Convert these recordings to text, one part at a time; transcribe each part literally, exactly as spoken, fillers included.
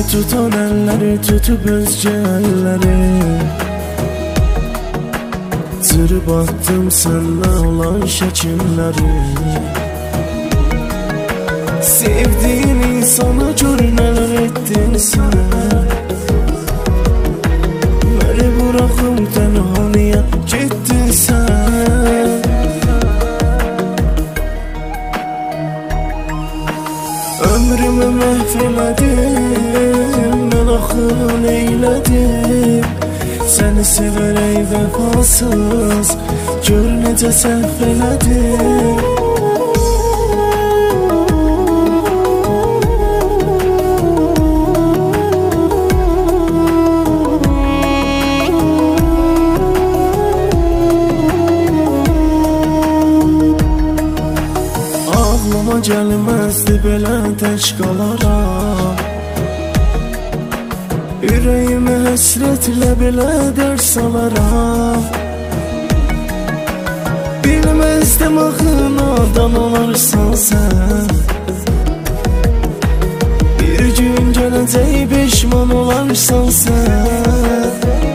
tutan elleri tutup özce elleri Tırıp attım seninle olan şəkilləri Sevdiğin insana gör neler ettin sen Məni bırakım tenhaniye gittin sen Ömrümü məhvələdim, mən axın eylədim Səni sevərək vəfasız, gör necə səhv elədim Ağlıma gəlməzdi belə tək qalaram Ürəyimə həsrətlə belə dərs alaram Bilməzdim axı nadan olarsan sən Bir gün gələcək peşman olarsan sən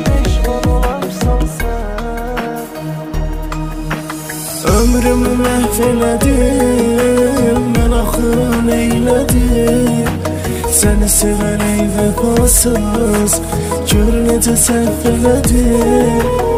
Ömrümü məhv elədim, mən axın eylədim Səni sevərək vəfasız, gör necə səhv elədim